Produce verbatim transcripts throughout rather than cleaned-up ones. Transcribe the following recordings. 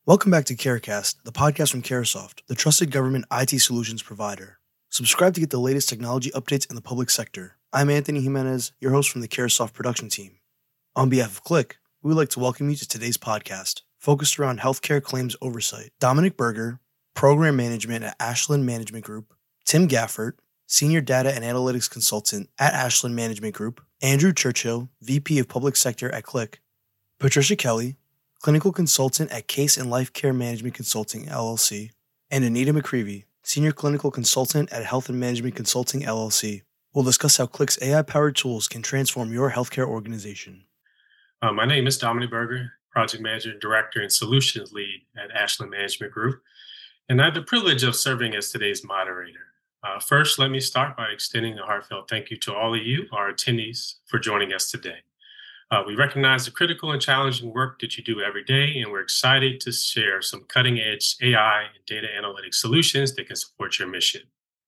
Welcome back to CareCast, the podcast from Caresoft, the trusted government I T solutions provider. Subscribe to get the latest technology updates in the public sector. I'm Anthony Jimenez, your host from the Caresoft production team. On behalf of Click, we would like to welcome you to today's podcast, focused around healthcare claims oversight. Dominic Berger, Program Management at Ashland Management Group, Tim Gafford, Senior Data and Analytics Consultant at Ashland Management Group, Andrew Churchill, V P of Public Sector at Click, Patricia Kelly, Clinical Consultant at Case and Life Care Management Consulting, L L C, and Anita McCreevy, Senior Clinical Consultant at Health and Management Consulting, L L C. We'll discuss how Click's A I-powered tools can transform your healthcare organization. Uh, my name is Dominic Berger, Project Manager, Director, and Solutions Lead at Ashland Management Group, and I have the privilege of serving as today's moderator. Uh, first, let me start by extending a heartfelt thank you to all of you, our attendees, for joining us today. Uh, we recognize the critical and challenging work that you do every day, and we're excited to share some cutting-edge A I and data analytics solutions that can support your mission.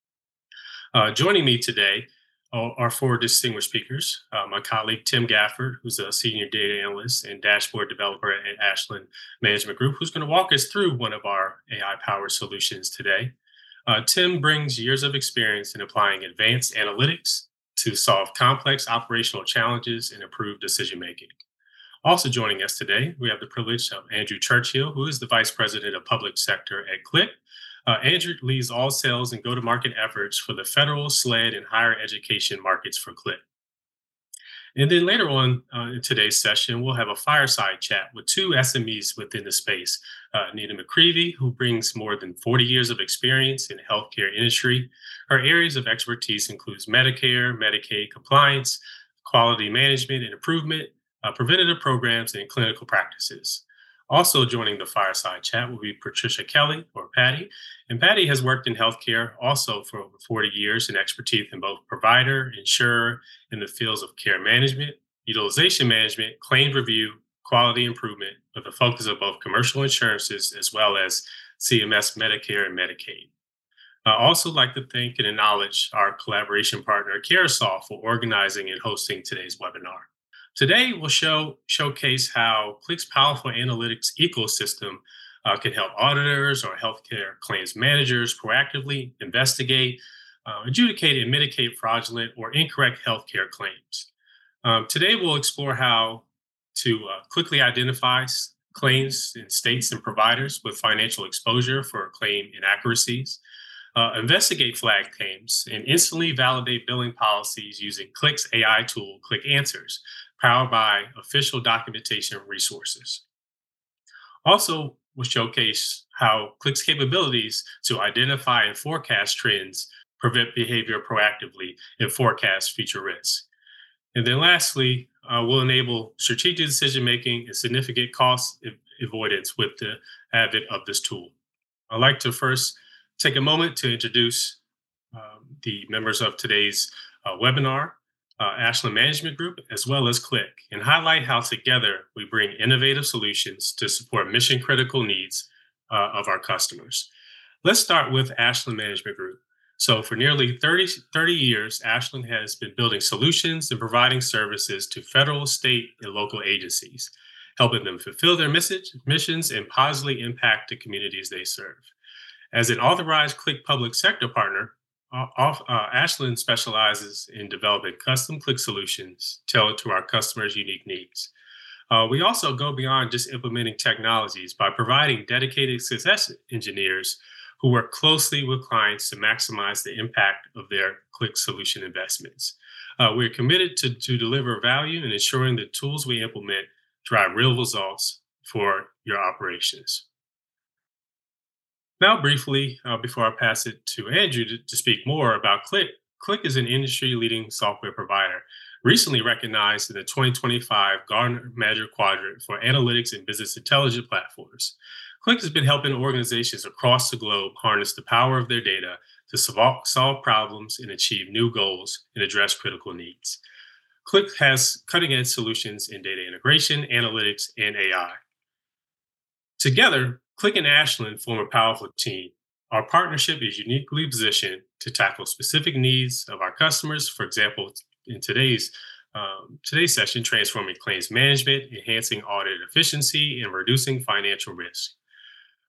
Uh, joining me today are are four distinguished speakers. Uh, my colleague, Tim Gafford, who's a Senior Data Analyst and Dashboard Developer at Ashland Management Group, who's going to walk us through one of our A I-powered solutions today. Uh, Tim brings years of experience in applying advanced analytics to solve complex operational challenges and improve decision-making. Also joining us today, we have the privilege of Andrew Churchill, who is the Vice President of Public Sector at Click. Uh, Andrew leads all sales and go-to-market efforts for the federal, SLED, and higher education markets for Click. And then later on uh, in today's session, we'll have a fireside chat with two S M Es within the space. Uh, Anita McCreevy, who brings more than forty years of experience in the healthcare industry. Her areas of expertise includes Medicare, Medicaid compliance, quality management and improvement, uh, preventative programs, and clinical practices. Also joining the fireside chat will be Patricia Kelly, or Patty. And Patty has worked in healthcare also for over forty years and expertise in both provider, insurer, in the fields of care management, utilization management, claim review, quality improvement, with a focus of both commercial insurances as well as C M S, Medicare, and Medicaid. I also like to thank and acknowledge our collaboration partner, Caresoft, for organizing and hosting today's webinar. Today, we'll show showcase how Click's powerful analytics ecosystem uh, can help auditors or healthcare claims managers proactively investigate, uh, adjudicate, and mitigate fraudulent or incorrect healthcare claims. Um, today, we'll explore how to uh, quickly identify s- claims in states and providers with financial exposure for claim inaccuracies, uh, investigate flag claims, and instantly validate billing policies using Click's A I tool, Click Answers, powered by official documentation resources. Also, we'll showcase how Click's capabilities to identify and forecast trends, prevent behavior proactively, and forecast future risks. And then lastly, uh, we'll enable strategic decision-making and significant cost a- avoidance with the advent of this tool. I'd like to first take a moment to introduce um, the members of today's uh, webinar, uh, Ashland Management Group, as well as Click, and highlight how together we bring innovative solutions to support mission-critical needs uh, of our customers. Let's start with Ashland Management Group. So for nearly thirty, thirty years, Ashland has been building solutions and providing services to federal, state, and local agencies, helping them fulfill their message, missions and positively impact the communities they serve. As an authorized Click public sector partner, uh, off- uh, Ashland specializes in developing custom Click solutions tailored to our customers' unique needs. Uh, we also go beyond just implementing technologies by providing dedicated success engineers who work closely with clients to maximize the impact of their Click solution investments. Uh, we're committed to, to deliver value and ensuring the tools we implement drive real results for your operations. Now, briefly, uh, before I pass it to Andrew to, to speak more about Click, Click is an industry-leading software provider, recently recognized in the twenty twenty-five Gartner Magic Quadrant for Analytics and Business Intelligence Platforms. Click has been helping organizations across the globe harness the power of their data to solve, solve problems and achieve new goals and address critical needs. Click has cutting-edge solutions in data integration, analytics, and A I. Together, Click and Ashland form a powerful team. Our partnership is uniquely positioned to tackle specific needs of our customers. For example, in today's um, today's session, transforming claims management, enhancing audit efficiency, and reducing financial risk.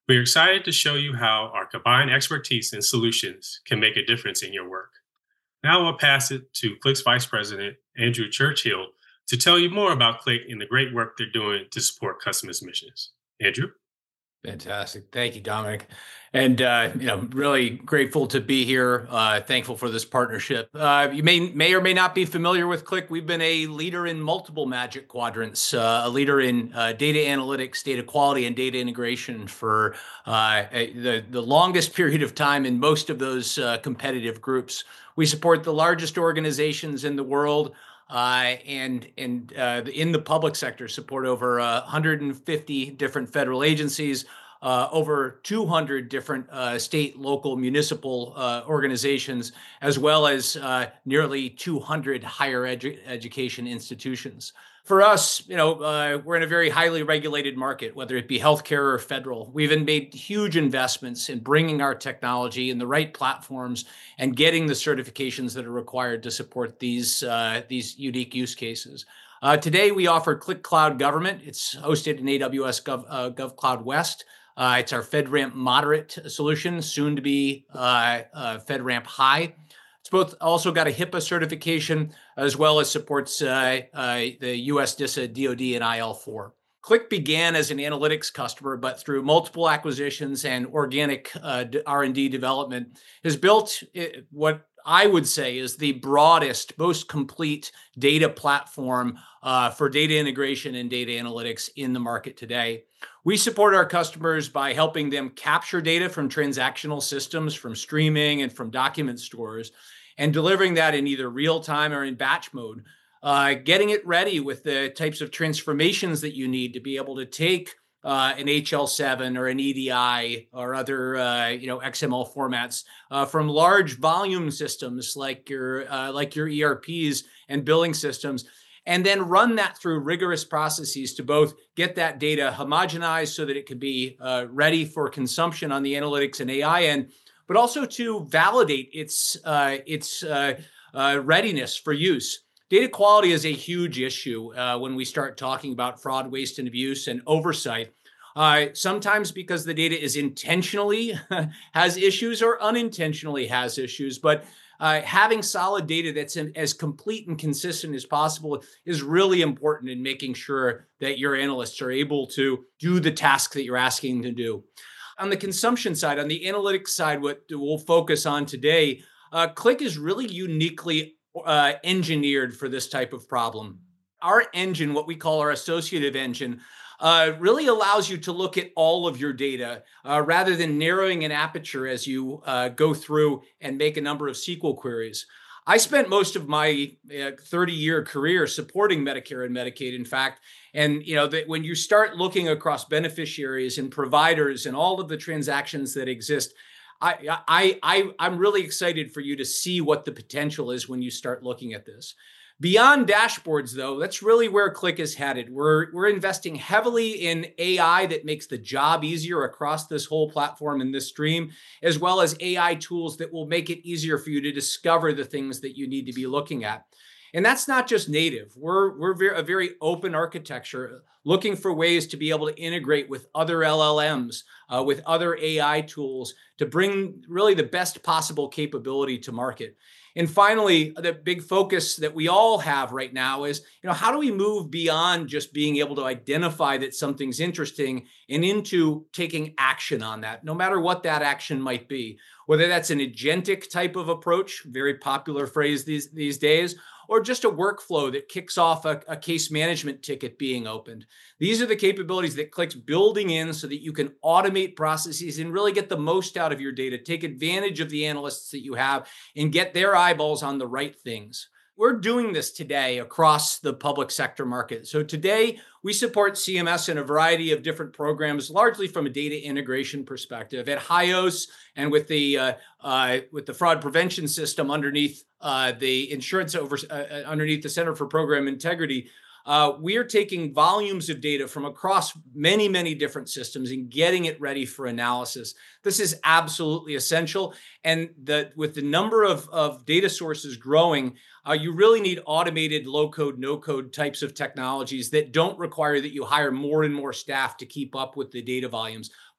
We're excited to show you how our combined expertise and solutions can make a difference in your work. Now I'll pass it to Click's Vice President, Andrew Churchill, to tell you more about Click and the great work they're doing to support customers' missions. Andrew? Fantastic. Thank you, Dominic. And, uh, you know, really grateful to be here. Uh, thankful for this partnership. Uh, you may, may or may not be familiar with Click. We've been a leader in multiple Magic Quadrants, uh, a leader in uh, data analytics, data quality, and data integration for uh, a, the, the longest period of time in most of those uh, competitive groups. We support the largest organizations in the world. Uh, and and uh, in the public sector, support over uh, one hundred fifty different federal agencies, uh, over two hundred different uh, state, local, municipal uh, organizations, as well as uh, nearly two hundred higher edu- education institutions. For us, you know, uh, we're in a very highly regulated market, whether it be healthcare or federal. We've made huge investments in bringing our technology in the right platforms and getting the certifications that are required to support these uh, these unique use cases. Uh, today, we offer Click Cloud Government. It's hosted in A W S Gov, uh, GovCloud West. Uh, it's our FedRAMP moderate solution, soon to be uh, uh, FedRAMP High. It's both also got a HIPAA certification, as well as supports uh, uh, the U S DISA, D O D, and I L four. Click began as an analytics customer, but through multiple acquisitions and organic uh, R and D development, has built it, what I would say is the broadest, most complete data platform uh, for data integration and data analytics in the market today. We support our customers by helping them capture data from transactional systems, from streaming and from document stores, and delivering that in either real time or in batch mode. Uh, getting it ready with the types of transformations that you need to be able to take uh, an H L seven or an E D I or other uh, you know, X M L formats uh, from large volume systems like your uh, like your E R Ps and billing systems, and then run that through rigorous processes to both get that data homogenized so that it can be uh, ready for consumption on the analytics and A I end, but also to validate its uh, its uh, uh, readiness for use. Data quality is a huge issue uh, when we start talking about fraud, waste, and abuse and oversight. Uh, sometimes because the data is intentionally has issues or unintentionally has issues, but uh, having solid data that's in, as complete and consistent as possible is really important in making sure that your analysts are able to do the task that you're asking them to do. On the consumption side, on the analytics side, what we'll focus on today, uh, Click is really uniquely uh, engineered for this type of problem. Our engine, what we call our associative engine, uh, really allows you to look at all of your data uh, rather than narrowing an aperture as you uh, go through and make a number of S Q L queries. I spent most of my thirty-year career supporting Medicare and Medicaid, in fact. And you know that when you start looking across beneficiaries and providers and all of the transactions that exist, I, I, I, I'm really excited for you to see what the potential is when you start looking at this. Beyond dashboards, though, that's really where Click is headed. We're, we're investing heavily in A I that makes the job easier across this whole platform and this stream, as well as A I tools that will make it easier for you to discover the things that you need to be looking at. And that's not just native. We're, we're very, a very open architecture, looking for ways to be able to integrate with other L L Ms, uh, with other A I tools to bring really the best possible capability to market. And finally, the big focus that we all have right now is, you know, how do we move beyond just being able to identify that something's interesting and into taking action on that, no matter what that action might be, whether that's an agentic type of approach, very popular phrase these, these days, or just a workflow that kicks off a, a case management ticket being opened. These are the capabilities that Click's building in so that you can automate processes and really get the most out of your data, take advantage of the analysts that you have, and get their eyeballs on the right things. We're doing this today across the public sector market. So today, we support C M S in a variety of different programs, largely from a data integration perspective. At HIOS and with the uh, uh, with the fraud prevention system underneath uh, the insurance over uh, underneath the Center for Program Integrity, uh, we are taking volumes of data from across many, many different systems and getting it ready for analysis. This is absolutely essential. And the, with the number of, of data sources growing, uh, you really need automated low-code, no-code types of technologies that don't require that you hire more and more staff to keep up with the data volumes,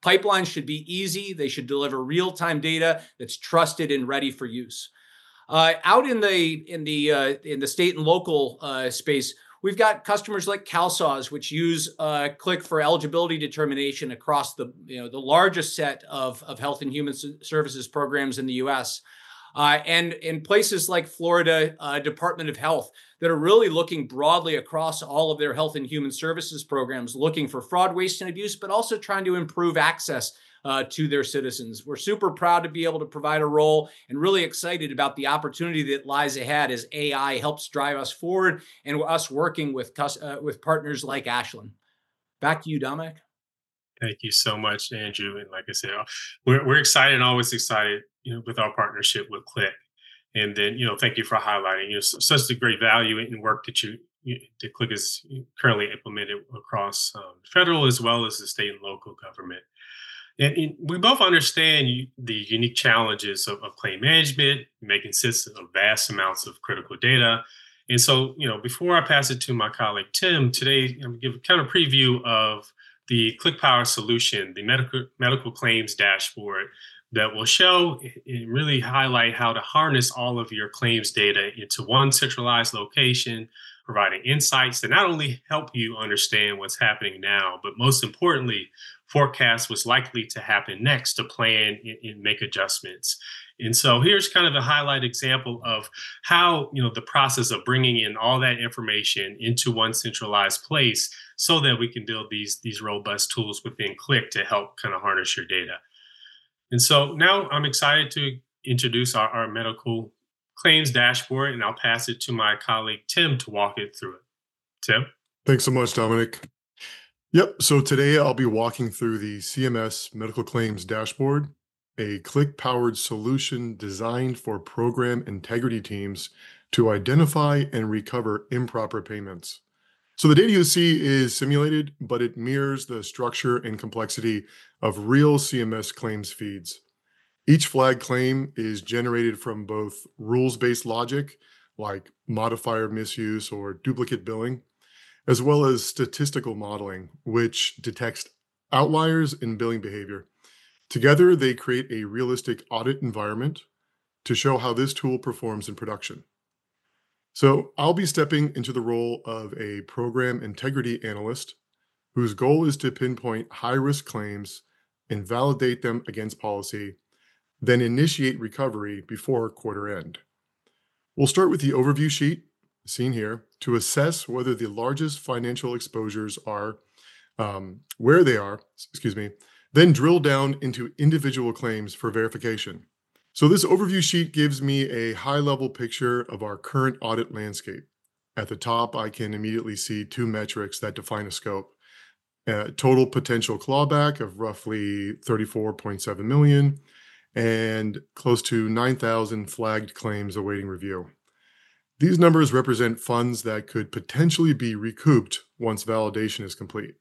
Pipelines should be easy. They should deliver real-time data that's trusted and ready for use. Uh, out in the in the uh, in the state and local uh, space, we've got customers like CalSAWS, which use uh, Qlik for eligibility determination across the you know the largest set of of health and human services programs in the U S Uh, and in places like Florida uh, Department of Health that are really looking broadly across all of their health and human services programs, looking for fraud, waste, and abuse, but also trying to improve access uh, to their citizens. We're super proud to be able to provide a role and really excited about the opportunity that lies ahead as A I helps drive us forward and us working with, uh, with partners like Ashland. Back to you, Dominic. Thank you so much, Andrew. And like I said, uh, we're, we're excited and always excited, you know, with our partnership with Qlik. And then, you know, thank you for highlighting, you know, such a great value in work that you, you that Qlik is currently implemented across um, federal as well as the state and local government. And, and we both understand you, the unique challenges of, of claim management, making sense of vast amounts of critical data. And so, you know, before I pass it to my colleague Tim, today I'm going to give a kind of preview of the Qlik Power solution, the medical medical claims dashboard that will show and really highlight how to harness all of your claims data into one centralized location, providing insights that not only help you understand what's happening now, but most importantly, forecast what's likely to happen next to plan and, and make adjustments. And so here's kind of a highlight example of how, you know, the process of bringing in all that information into one centralized place so that we can build these, these robust tools within Qlik to help kind of harness your data. And so now I'm excited to introduce our, our medical claims dashboard, and I'll pass it to my colleague, Tim, to walk it through it. Tim? Thanks so much, Dominic. Yep, so today I'll be walking through the C M S Medical Claims Dashboard, a Qlik-powered solution designed for program integrity teams to identify and recover improper payments. So the data you see is simulated, but it mirrors the structure and complexity of real C M S claims feeds. Each flag claim is generated from both rules-based logic, like modifier misuse or duplicate billing, as well as statistical modeling, which detects outliers in billing behavior. Together, they create a realistic audit environment to show how this tool performs in production. So I'll be stepping into the role of a program integrity analyst whose goal is to pinpoint high-risk claims and validate them against policy, then initiate recovery before quarter end. We'll start with the overview sheet, seen here, to assess whether the largest financial exposures are, um, where they are, excuse me, then drill down into individual claims for verification. So this overview sheet gives me a high-level picture of our current audit landscape. At the top, I can immediately see two metrics that define a scope. Uh, total potential clawback of roughly thirty-four point seven million and close to nine thousand flagged claims awaiting review. These numbers represent funds that could potentially be recouped once validation is complete.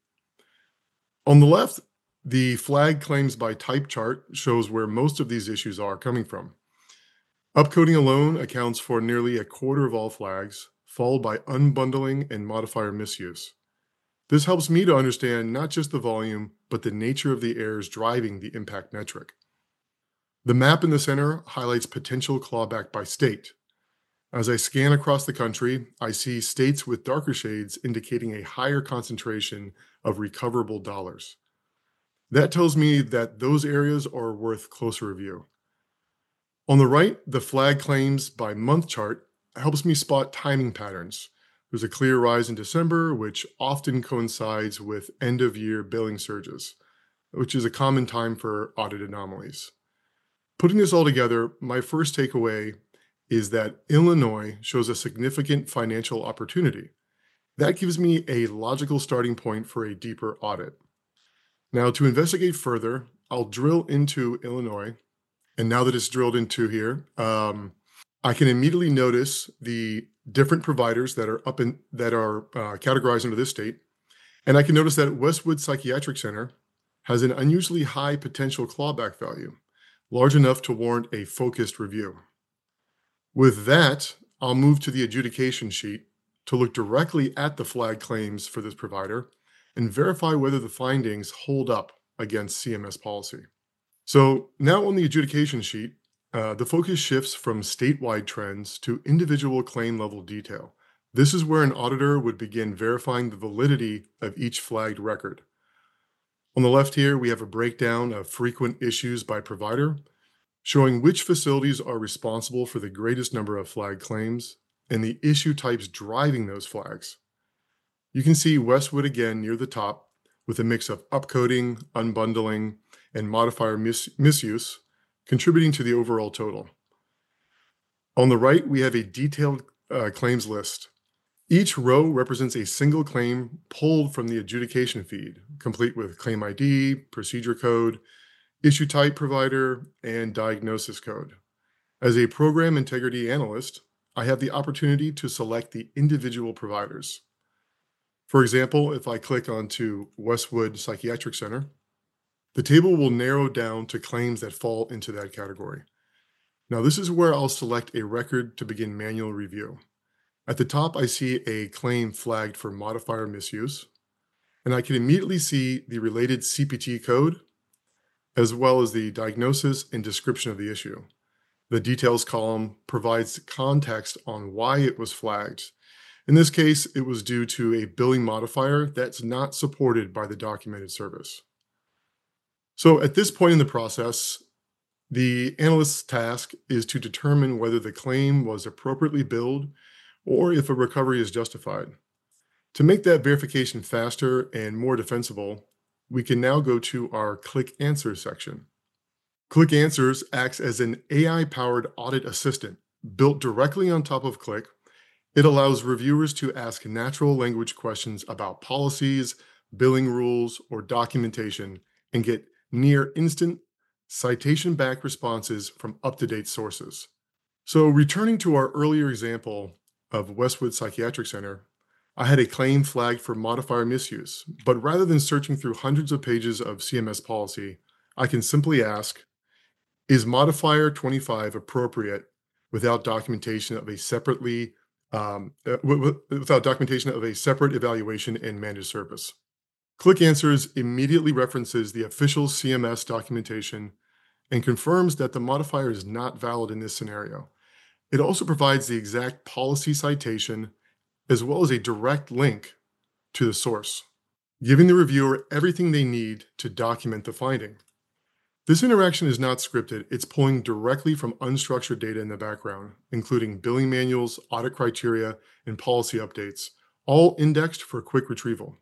On the left, the flag claims by type chart shows where most of these issues are coming from. Upcoding alone accounts for nearly a quarter of all flags, followed by unbundling and modifier misuse. This helps me to understand not just the volume, but the nature of the errors driving the impact metric. The map in the center highlights potential clawback by state. As I scan across the country, I see states with darker shades indicating a higher concentration of recoverable dollars. That tells me that those areas are worth closer review. On the right, the flag claims by month chart helps me spot timing patterns. There's a clear rise in December, which often coincides with end-of-year billing surges, which is a common time for audit anomalies. Putting this all together, my first takeaway is that Illinois shows a significant financial opportunity. That gives me a logical starting point for a deeper audit. Now, to investigate further, I'll drill into Illinois. And now that it's drilled into here, um, I can immediately notice the different providers that are up in that are uh, categorized under this state. And I can notice that Westwood Psychiatric Center has an unusually high potential clawback value, large enough to warrant a focused review. With that, I'll move to the adjudication sheet to look directly at the flag claims for this provider and verify whether the findings hold up against C M S policy. So now on the adjudication sheet, uh, the focus shifts from statewide trends to individual claim level detail. This is where an auditor would begin verifying the validity of each flagged record. On the left here, we have a breakdown of frequent issues by provider, showing which facilities are responsible for the greatest number of flagged claims and the issue types driving those flags. You can see Westwood again near the top with a mix of upcoding, unbundling, and modifier mis- misuse, contributing to the overall total. On the right, we have a detailed uh, claims list. Each row represents a single claim pulled from the adjudication feed, complete with claim I D, procedure code, issue type provider, and diagnosis code. As a program integrity analyst, I have the opportunity to select the individual providers. For example, if I click onto Westwood Psychiatric Center, the table will narrow down to claims that fall into that category. Now, this is where I'll select a record to begin manual review. At the top, I see a claim flagged for modifier misuse, and I can immediately see the related C P T code, as well as the diagnosis and description of the issue. The details column provides context on why it was flagged. In this case, it was due to a billing modifier that's not supported by the documented service. So at this point in the process, the analyst's task is to determine whether the claim was appropriately billed or if a recovery is justified. To make that verification faster and more defensible, we can now go to our Click Answers section. Click Answers acts as an A I-powered audit assistant built directly on top of Click. It allows reviewers to ask natural language questions about policies, billing rules, or documentation and get near instant citation-backed responses from up-to-date sources. So returning to our earlier example of Westwood Psychiatric Center, I had a claim flagged for modifier misuse, but rather than searching through hundreds of pages of C M S policy, I can simply ask, is modifier twenty-five appropriate without documentation of a separately um, uh, w- w- without documentation of a separate evaluation and managed service? Click Answers immediately references the official C M S documentation and confirms that the modifier is not valid in this scenario. It also provides the exact policy citation as well as a direct link to the source, giving the reviewer everything they need to document the finding. This interaction is not scripted. It's pulling directly from unstructured data in the background, including billing manuals, audit criteria, and policy updates, all indexed for quick retrieval.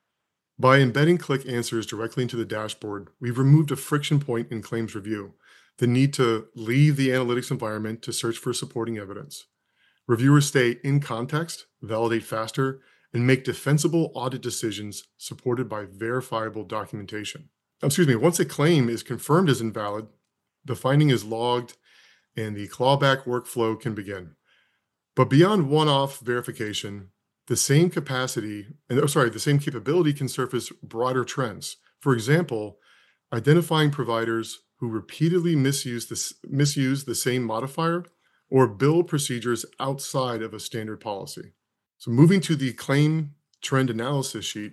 By embedding Click Answers directly into the dashboard, we've removed a friction point in claims review, the need to leave the analytics environment to search for supporting evidence. Reviewers stay in context, validate faster, and make defensible audit decisions supported by verifiable documentation. Excuse me, once a claim is confirmed as invalid, the finding is logged and the clawback workflow can begin. But beyond one-off verification, the same capacity, and oh, sorry, the same capability can surface broader trends. For example, identifying providers who repeatedly misuse the, misuse the same modifier or bill procedures outside of a standard policy. So moving to the claim trend analysis sheet,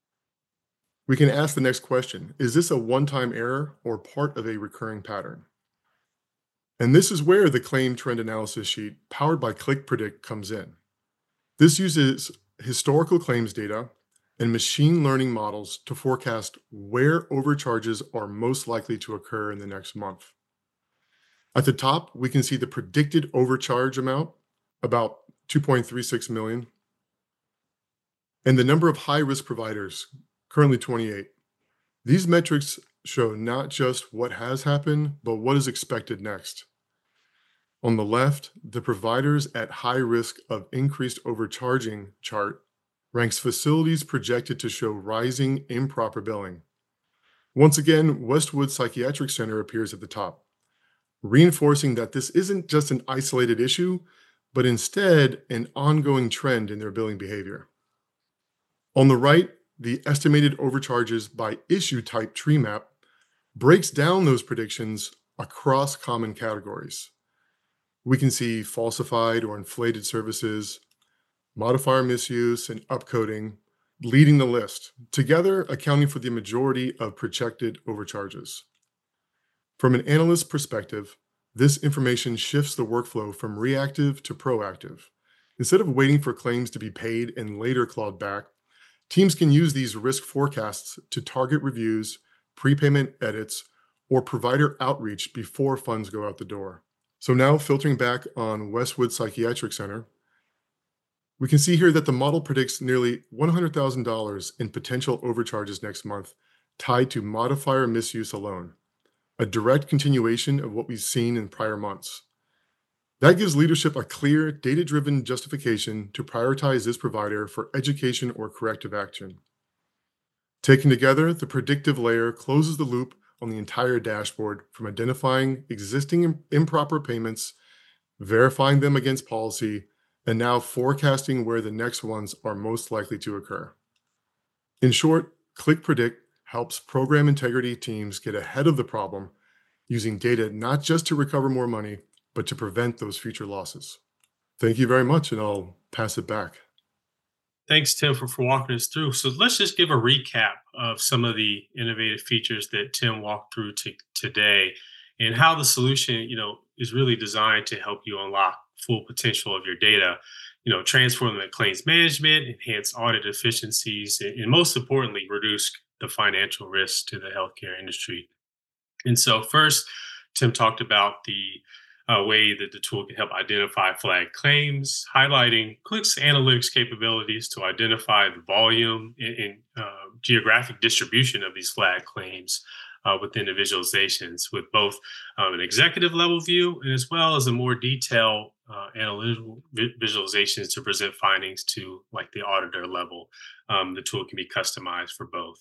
we can ask the next question. Is this a one-time error or part of a recurring pattern? And this is where the claim trend analysis sheet powered by Click Predict comes in. This uses historical claims data and machine learning models to forecast where overcharges are most likely to occur in the next month. At the top, we can see the predicted overcharge amount, about two point three six million, and the number of high-risk providers, currently twenty-eight. These metrics show not just what has happened, but what is expected next. On the left, the providers at high risk of increased overcharging chart ranks facilities projected to show rising improper billing. Once again, Westwood Psychiatric Center appears at the top, reinforcing that this isn't just an isolated issue, but instead an ongoing trend in their billing behavior. On the right, the estimated overcharges by issue type tree map breaks down those predictions across common categories. We can see falsified or inflated services, modifier misuse, and upcoding, leading the list, together accounting for the majority of projected overcharges. From an analyst perspective, this information shifts the workflow from reactive to proactive. Instead of waiting for claims to be paid and later clawed back, teams can use these risk forecasts to target reviews, prepayment edits, or provider outreach before funds go out the door. So now filtering back on Westwood Psychiatric Center, we can see here that the model predicts nearly one hundred thousand dollars in potential overcharges next month tied to modifier misuse alone, a direct continuation of what we've seen in prior months. That gives leadership a clear, data-driven justification to prioritize this provider for education or corrective action. Taken together, the predictive layer closes the loop on the entire dashboard from identifying existing im- improper payments, verifying them against policy, and now forecasting where the next ones are most likely to occur. In short, Click Predict helps program integrity teams get ahead of the problem using data not just to recover more money, but to prevent those future losses. Thank you very much, and I'll pass it back. Thanks, Tim, for, for walking us through. So let's just give a recap of some of the innovative features that Tim walked through to, today and how the solution, you know, is really designed to help you unlock full potential of your data, you know, transform the claims management, enhance audit efficiencies, and, and most importantly, reduce the financial risks to the healthcare industry. And so first, Tim talked about the uh, way that the tool can help identify flagged claims, highlighting Click's analytics capabilities to identify the volume and, and uh, geographic distribution of these flagged claims uh, within the visualizations, with both um, an executive level view and as well as a more detailed uh, analytical vi- visualizations to present findings to like the auditor level. Um, the tool can be customized for both.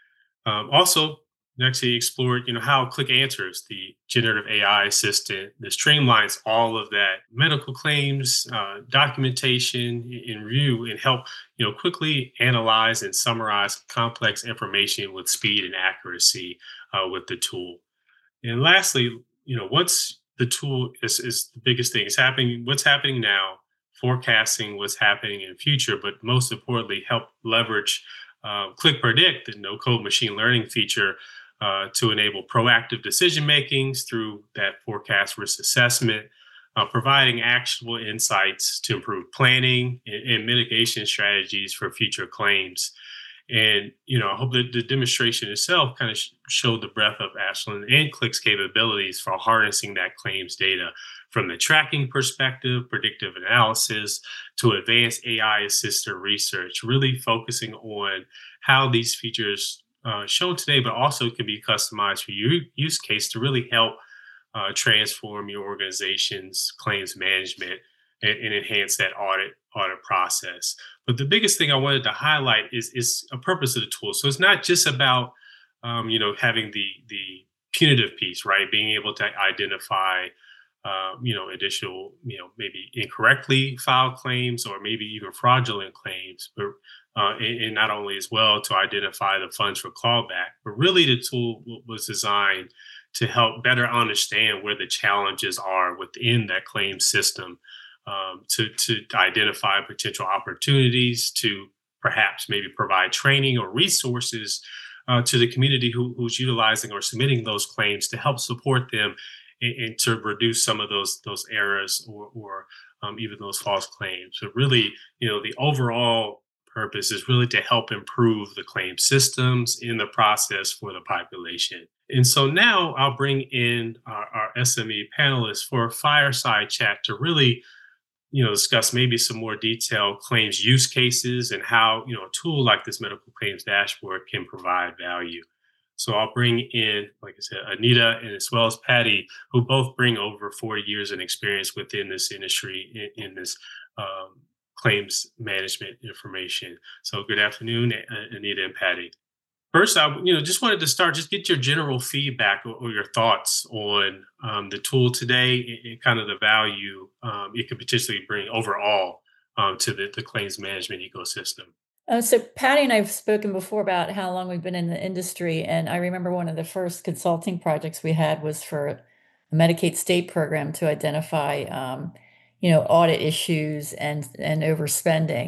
Um, also, next, he explored, you know, how Click Answers, the generative A I assistant, that streamlines all of that medical claims, uh, documentation, and review, and help, you know, quickly analyze and summarize complex information with speed and accuracy uh, with the tool. And lastly, you know, once the tool is, is the biggest thing, is happening, what's happening now, forecasting what's happening in future, but most importantly, help leverage uh, Click Predict, the no-code machine learning feature, Uh, to enable proactive decision makings through that forecast risk assessment, uh, providing actionable insights to improve planning and, and mitigation strategies for future claims. And, you know, I hope that the demonstration itself kind of sh- showed the breadth of Ashland and Click's capabilities for harnessing that claims data from the tracking perspective, predictive analysis, to advanced A I assisted research, really focusing on how these features uh, shown today, but also can be customized for your use case to really help uh, transform your organization's claims management and, and enhance that audit audit process. But the biggest thing I wanted to highlight is is a purpose of the tool. So it's not just about um, you know having the the punitive piece, right? Being able to identify uh, you know additional you know maybe incorrectly filed claims or maybe even fraudulent claims, but uh, and, and not only as well to identify the funds for clawback, but really the tool w- was designed to help better understand where the challenges are within that claim system, um, to, to identify potential opportunities, to perhaps maybe provide training or resources uh, to the community who, who's utilizing or submitting those claims to help support them and, and to reduce some of those those errors or, or um, even those false claims. So really, you know, the overall purpose is really to help improve the claim systems in the process for the population. And so now I'll bring in our, our S M E panelists for a fireside chat to really, you know, discuss maybe some more detailed claims use cases and how, you know, a tool like this medical claims dashboard can provide value. So I'll bring in, like I said, Anita and as well as Patty, who both bring over forty years in experience within this industry in, in this um, claims management information. So good afternoon, A- Anita and Patty. First, I you know just wanted to start, just get your general feedback or, or your thoughts on um, the tool today and, and kind of the value um, it could potentially bring overall um, to the, the claims management ecosystem. Uh, so Patty and I have spoken before about how long we've been in the industry, and I remember one of the first consulting projects we had was for a Medicaid state program to identify, um, you know, audit issues and and overspending.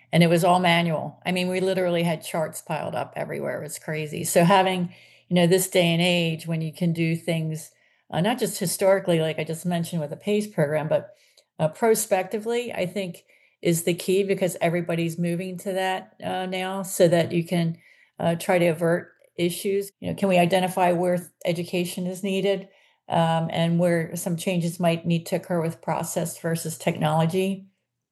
and it was all manual. I mean, we literally had charts piled up everywhere. It was crazy. So having, you know, this day and age when you can do things, uh, not just historically, like I just mentioned with the PACE program, but uh, prospectively, I think is the key, because everybody's moving to that uh, now, so that you can uh, try to avert issues. You know, can we identify where education is needed, um, and where some changes might need to occur with process versus technology?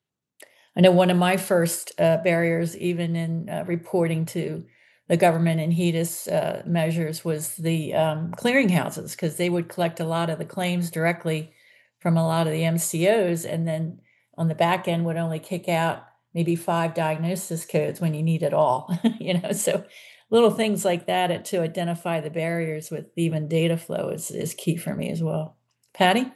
I know one of my first uh, barriers, even in uh, reporting to the government and HEDIS uh, measures, was the um, clearinghouses, because they would collect a lot of the claims directly from a lot of the M C Os, and then on the back end would only kick out maybe five diagnosis codes when you need it all. You know, so little things like that to identify the barriers with even data flow is, is key for me as well. Patty?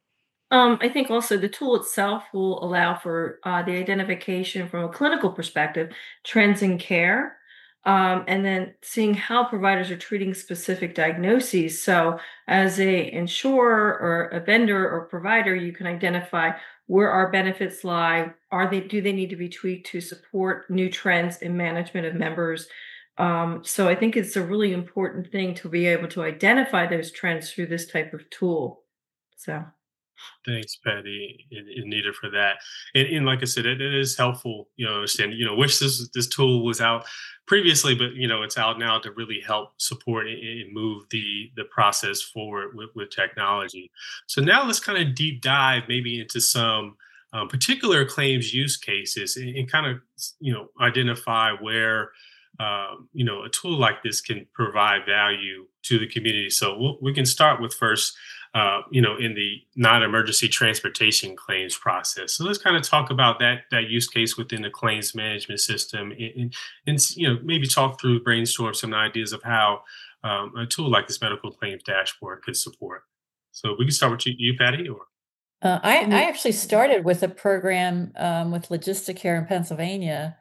Um, I think also the tool itself will allow for uh, the identification from a clinical perspective, trends in care, um, and then seeing how providers are treating specific diagnoses. So, as a insurer or a vendor or provider, you can identify where our benefits lie. Are they do they need to be tweaked to support new trends in management of members? Um, so, I think it's a really important thing to be able to identify those trends through this type of tool. So. Thanks, Patty and, and Nita, for that. And, and like I said, it, it is helpful, you know, understand, you know, wish this this tool was out previously, but you know, it's out now to really help support and, and move the the process forward with, with technology. So now let's kind of deep dive maybe into some um, particular claims use cases and, and kind of, you know, identify where um, you know, a tool like this can provide value to the community. So we'll, we can start with first uh, you know, in the non-emergency transportation claims process. So let's kind of talk about that that use case within the claims management system, and, and, and you know, maybe talk through, brainstorm some ideas of how um, a tool like this medical claims dashboard could support. So we can start with you, you Patty, or Uh, I, I actually started with a program um, with Logisticare in Pennsylvania,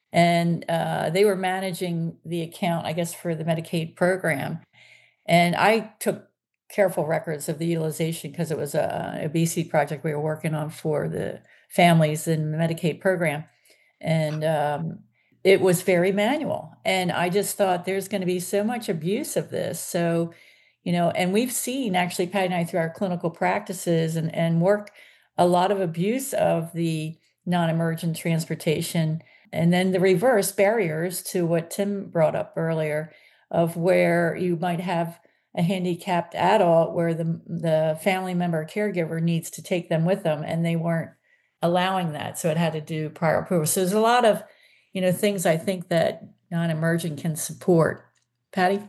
and uh, they were managing the account, I guess, for the Medicaid program. And I took careful records of the utilization because it was a obesity project we were working on for the families in the Medicaid program. And um, it was very manual. And I just thought there's going to be so much abuse of this. So, you know, and we've seen actually, Patty and I, through our clinical practices and, and work, a lot of abuse of the non-emergent transportation. And then the reverse barriers to what Tim brought up earlier, of where you might have a handicapped adult where the the family member or caregiver needs to take them with them, and they weren't allowing that, so it had to do prior approval. So there's a lot of, you know, things I think that non-emergent can support. Patty?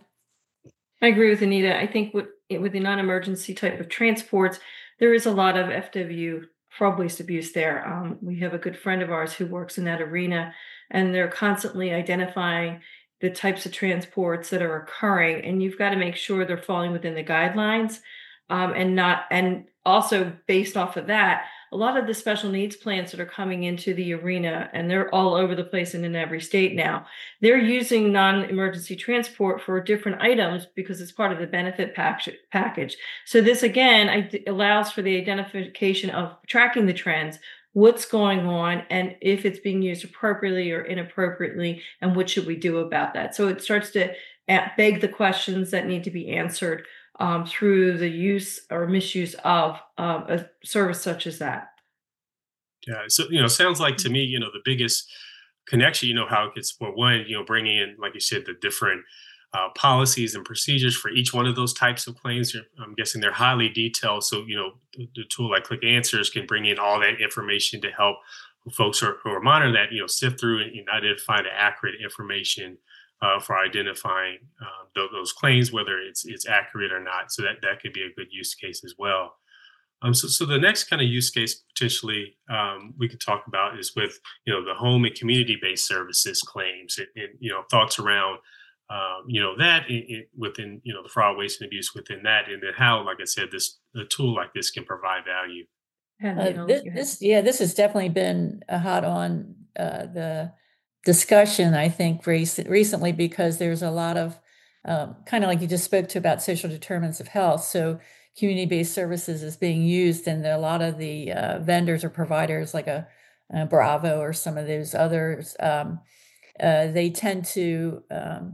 I agree with Anita. I think with with the non-emergency type of transports, there is a lot of F W, fraud, waste, abuse there. Um, we have a good friend of ours who works in that arena, and they're constantly identifying the types of transports that are occurring, and you've got to make sure they're falling within the guidelines, um, and not, and also based off of that, a lot of the special needs plans that are coming into the arena, and they're all over the place and in every state now, they're using non-emergency transport for different items because it's part of the benefit pack- package. So this again I- allows for the identification of tracking the trends, what's going on, and if it's being used appropriately or inappropriately, and what should we do about that. So it starts to beg the questions that need to be answered um, through the use or misuse of um, a service such as that. yeah, so you know, sounds like to me, you know, the biggest connection, you know, how it could support one, you know, bringing in, like you said, the different uh, policies and procedures for each one of those types of claims. I'm guessing they're highly detailed. So, you know, the, the tool like Click Answers can bring in all that information to help folks who are, who are monitoring that, you know, sift through and, and identify the accurate information uh, for identifying uh, th- those claims, whether it's it's accurate or not. So that, that could be a good use case as well. Um, so, so the next kind of use case potentially um, we could talk about is with, you know, the home and community-based services claims, and, and you know, thoughts around um, you know, that in, in, within, you know, the fraud, waste, and abuse within that, and then how, like I said, this a tool like this can provide value. Uh, this, this, yeah, this has definitely been a hot on uh, the discussion, I think, rec- recently, because there's a lot of um, kind of like you just spoke to about social determinants of health. So community-based services is being used, and a lot of the uh, vendors or providers, like a, uh, Bravo or some of those others, um, uh, they tend to um,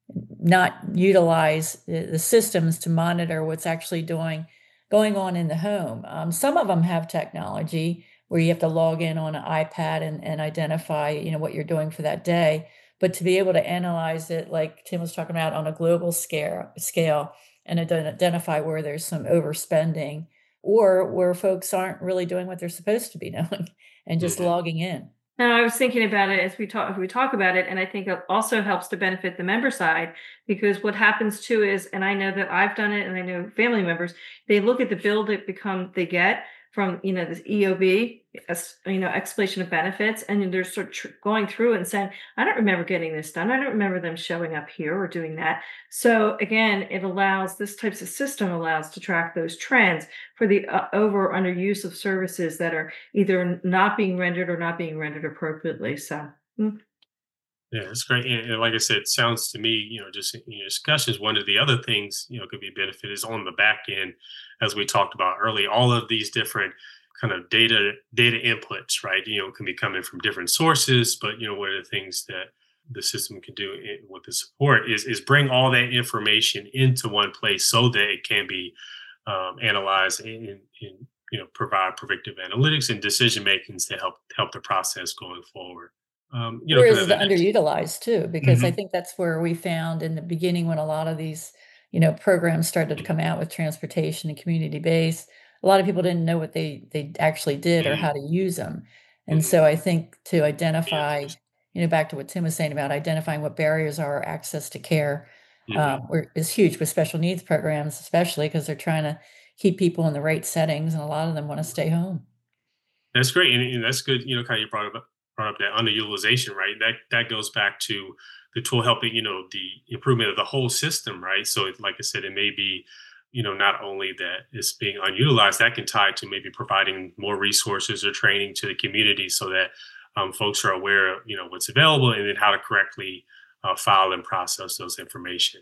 not utilize the, the systems to monitor what's actually doing going on in the home. Um, some of them have technology where you have to log in on an iPad and, and identify, you know, what you're doing for that day. But to be able to analyze it, like Tim was talking about, on a global scale, scale and ident- identify where there's some overspending or where folks aren't really doing what they're supposed to be doing and just Mhm. logging in. Now, I was thinking about it as we talk, we talk about it, and I think it also helps to benefit the member side, because what happens too is, and I know that I've done it, and I know family members, they look at the bill that become they get from, you know, this E O B, as, you know, explanation of benefits, and then they're sort of tr- going through it and saying, I don't remember getting this done. I don't remember them showing up here or doing that. So again, it allows this types of system allows to track those trends for the uh, over or under use of services that are either not being rendered or not being rendered appropriately. So, mm, Yeah, that's great. And, and like I said, it sounds to me, you know, just in your discussions, one of the other things, you know, could be a benefit is on the back end, as we talked about earlier, all of these different kind of data data inputs, right? You know, can be coming from different sources, but you know, one of the things that the system can do i- with the support is is bring all that information into one place so that it can be um, analyzed and, and and, you know, provide predictive analytics and decision makings to help help the process going forward. Um, you know, kind Whereas of the the next. underutilized too, because I Mhm. think that's where we found in the beginning when a lot of these, you know, programs started to come out with transportation and community base, a lot of people didn't know what they they actually did or Mhm. how to use them. And Mhm. so I think to Yeah. identify, you know, back to what Tim was saying about identifying what barriers are access to care, um, Mhm. where- is huge with special needs programs, especially because they're trying to keep people in the right settings, and a lot of them want to stay home. That's great, and, and that's good. You know, kind of you brought up brought up that underutilization, right? That that goes back to the tool helping, you know, the improvement of the whole system, right? So, it, like I said, it may be, you know, not only that it's being unutilized, that can tie to maybe providing more resources or training to the community so that um, folks are aware of, you know, what's available and then how to correctly uh, file and process those information.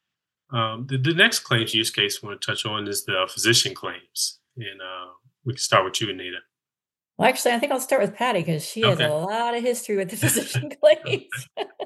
Um, the, the next claims use case I want to touch on is the physician claims, and uh, we can start with you, Anita. Well, actually, I think I'll start with Patty because she has a Okay. lot of history with the physician claims.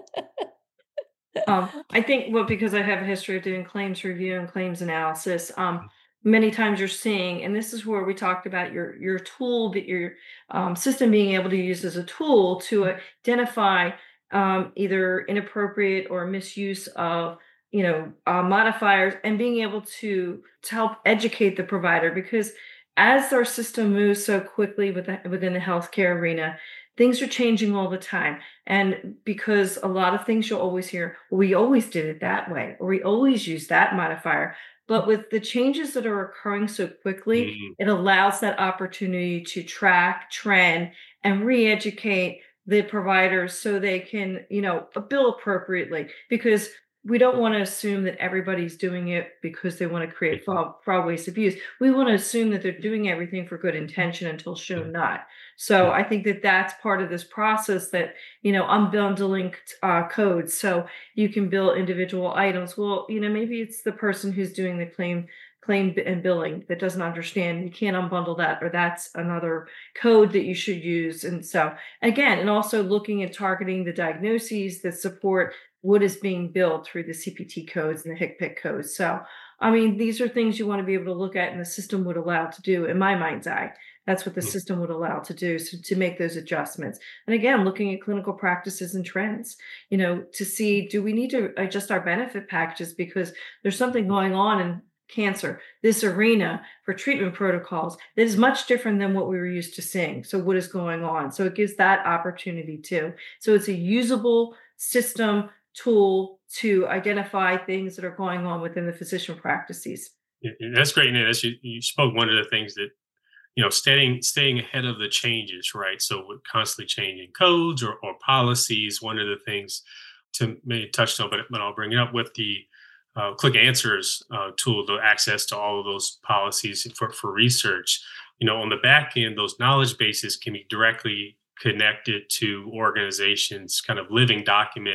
um, I think, well, because I have a history of doing claims review and claims analysis, um, many times you're seeing, and this is where we talked about your your tool, that your um, system being able to use as a tool to identify um, either inappropriate or misuse of, you know, uh, modifiers, and being able to to help educate the provider, because as our system moves so quickly with the, within the healthcare arena, things are changing all the time. And because a lot of things you'll always hear, "Well, we always did it that way, or we always use that modifier." But with the changes that are occurring so quickly, Mhm. it allows that opportunity to track, trend, and re-educate the providers so they can, you know, bill appropriately. Because we don't want to assume that everybody's doing it because they want to create Mhm. fraud, fraud, waste, abuse. We want to assume that they're doing everything for good intention until Yeah. shown not. So Yeah. I think that that's part of this process, that, you know, unbundling uh, codes so you can bill individual items. Well, you know, maybe it's the person who's doing the claim claim b- and billing that doesn't understand. You can't unbundle that, or that's another code that you should use. And so again, and also looking at targeting the diagnoses that support what is being billed through the C P T codes and the HCPCS codes. So I mean, these are things you want to be able to look at, and the system would allow to do, in my mind's eye. That's what the Mhm. system would allow to do, so to make those adjustments. And again, looking at clinical practices and trends, you know, to see, do we need to adjust our benefit packages because there's something going on in cancer, this arena for treatment protocols that is much different than what we were used to seeing. So what is going on? So it gives that opportunity too. So it's a usable system tool to identify things that are going on within the physician practices. Yeah, and that's great. And that's you, you spoke one of the things that, you know, staying staying ahead of the changes, right? So we're constantly changing codes or, or policies. One of the things to maybe touched on, but but I'll bring it up with the uh, Click Answers uh, tool, the access to all of those policies for for research. You know, on the back end, those knowledge bases can be directly connected to organizations' kind of living document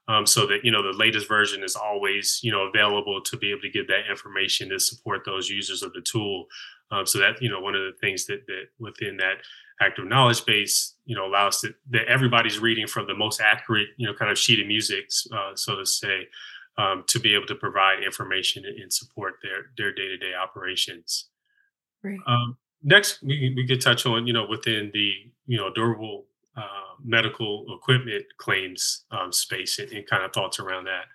um, so that, you know, the latest version is always, you know, available to be able to give that information to support those users of the tool. Um, so that, you know, one of the things that, that within that active knowledge base, you know, allows that, that everybody's reading from the most accurate, you know, kind of sheet of music, uh, so to say, um, to be able to provide information and, and support their, their day-to-day operations. Great. Um, next, we, we could touch on, you know, within the, you know, durable uh, medical equipment claims um, space and, and kind of thoughts around that.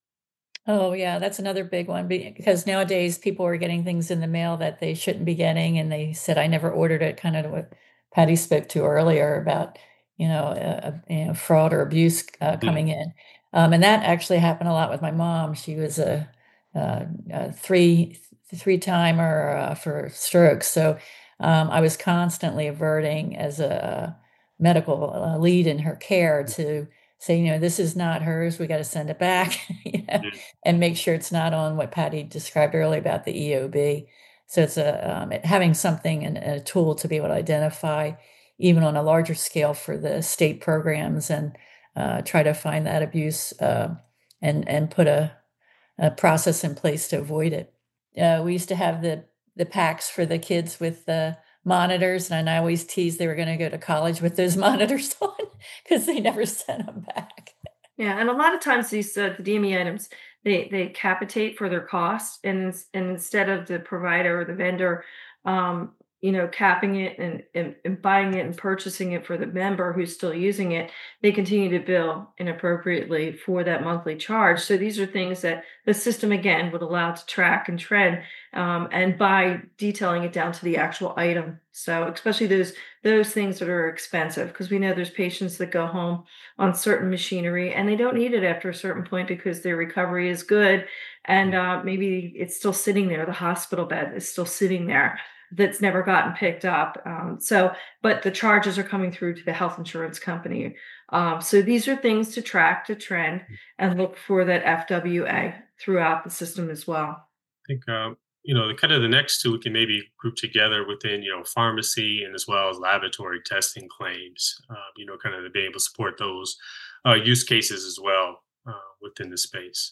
Oh, yeah, that's another big one be- because nowadays people are getting things in the mail that they shouldn't be getting, and they said I never ordered it. Kind of what Patty spoke to earlier about, you know, uh, you know, fraud or abuse uh, Mm, coming in, um, and that actually happened a lot with my mom. She was a, a, a three three timer uh, for strokes, so um, I was constantly averting as a medical uh, lead in her care to say, you know, this is not hers. We got to send it back. you know, mm, and make sure it's not on what Patty described earlier about the E O B. So it's a um, it- having something and a tool to be able to identify, even on a larger scale for the state programs, and uh, try to find that abuse uh, and and put a, a process in place to avoid it. Uh, we used to have the the packs for the kids with the monitors, and I always teased they were going to go to college with those monitors on because they never sent them back. Yeah, and a lot of times these uh, the D M E items they they capitate for their cost, and ins- and instead of the provider or the vendor, um, you know, capping it and, and and buying it and purchasing it for the member who's still using it, they continue to bill inappropriately for that monthly charge. So these are things that the system again would allow to track and trend, um, and by detailing it down to the actual item. So especially those those things that are expensive, because we know there's patients that go home on certain machinery and they don't need it after a certain point because their recovery is good, and mm, uh, maybe it's still sitting there, the hospital bed is still sitting there, that's never gotten picked up. Um, so but the charges are coming through to the health insurance company. Um, so these are things to track, to trend, and look for that F W A throughout the system as well. I think, um, you know, the kind of the next two we can maybe group together within, you know, pharmacy and as well as laboratory testing claims, uh, you know, kind of to be able to support those uh, use cases as well uh, within the space.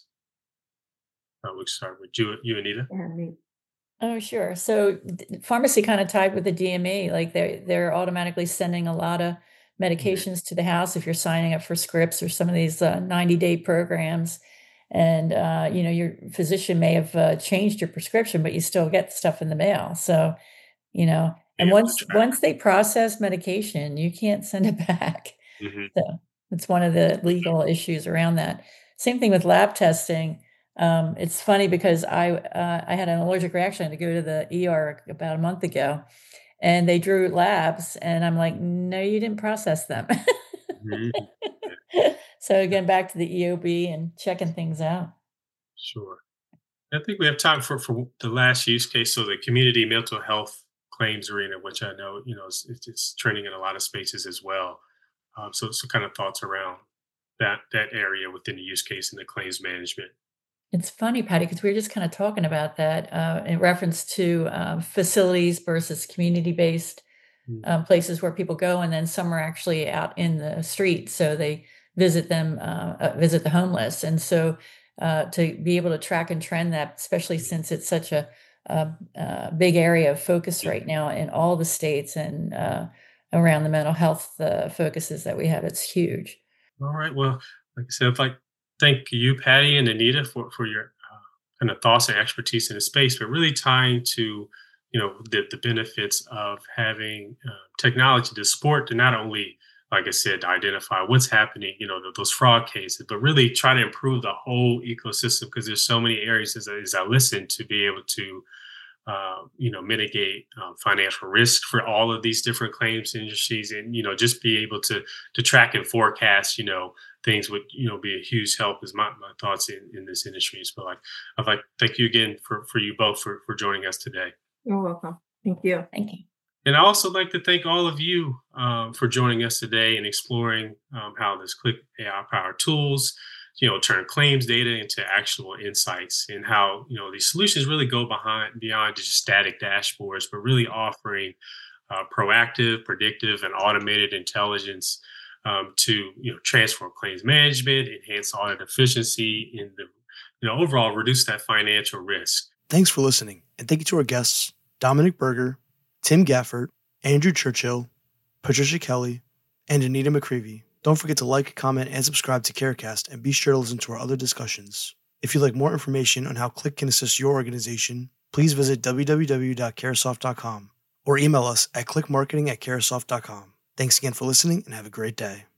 Uh, we'll start with you, you Anita. And Oh, sure. So d- pharmacy kind of tied with the D M E, like they're they're automatically sending a lot of Mm, medications to the house if you're signing up for scripts or some of these uh, ninety day programs. And uh, you know, your physician may have uh, changed your prescription, but you still get stuff in the mail. So, you know, be and able to once track. once they process medication, you can't send it back. Hmm. So it's one of the legal issues around that. Same thing with lab testing. Um, it's funny because I uh, I had an allergic reaction. I had to go to the E R about a month ago, and they drew labs, and I'm like, no, you didn't process them. Hmm. Yeah, So again, back to the E O B and checking things out. sure. I think we have time for, for the last use case. So the community mental health claims arena, which I know, you know, is, it's, it's trending in a lot of spaces as well. Um, so, so kind of thoughts around that that area within the use case and the claims management. It's funny, Patty, because we were just kind of talking about that uh, in reference to um, facilities versus community-based Mm, um, places where people go, and then some are actually out in the street, so they visit them, uh, uh, visit the homeless, and so uh, to be able to track and trend that, especially mm, since it's such a, a, a big area of focus mm. right now in all the states and uh, around the mental health uh, focuses that we have, it's huge. All right. Well, like I said, I'd like thank you, Patty and Anita, for for your uh, kind of thoughts and expertise in the space, but really tying to you know the the benefits of having uh, technology to support to not only, like I said, to identify what's happening, you know, th- those fraud cases, but really try to improve the whole ecosystem because there's so many areas as, I- as I listen to be able to uh, you know, mitigate um, financial risk for all of these different claims industries, and you know, just be able to to track and forecast, you know, things would you know be a huge help. Is my, my thoughts in, in this industry. So, like, I'd like to thank you again for for you both for for joining us today, you're welcome. Thank you. Thank you. and I also like to thank all of you um, for joining us today and exploring um, how this Click A I powered tools you know turn claims data into actionable insights, and how you know these solutions really go behind beyond just static dashboards, but really offering uh, proactive, predictive, and automated intelligence um, to you know transform claims management, enhance audit efficiency, and the you know overall reduce that financial risk. Thanks for listening, and thank you to our guests, Dominic Berger, Tim Gafford, Andrew Churchill, Patricia Kelly, and Anita McCreevy. Don't forget to like, comment, and subscribe to CareCast, and be sure to listen to our other discussions. If you'd like more information on how Click can assist your organization, please visit w w w dot caresoft dot com or email us at clickmarketing at caresoft dot com. Thanks again for listening, and have a great day.